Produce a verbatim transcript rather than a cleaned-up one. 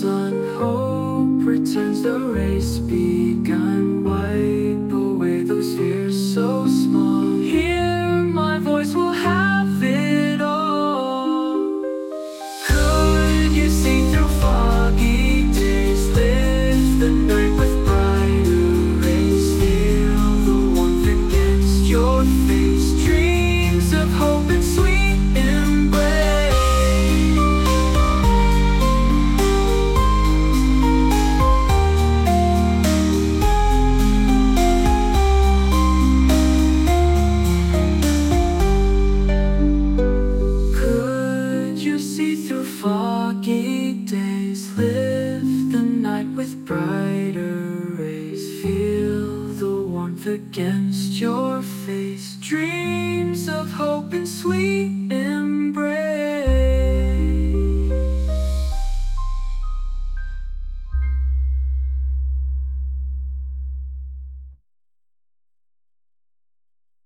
sun, hope returns, the race begun. Wipe away those fears so small. Hear my voice, will have it all. Could you see through foggy days? Lift the night with brighter rays. Feel the warmth against your face. Dreams of hope and sweet embrace. Could you see through foggy days? Lift the night with brighter rays. Feel the warmth against your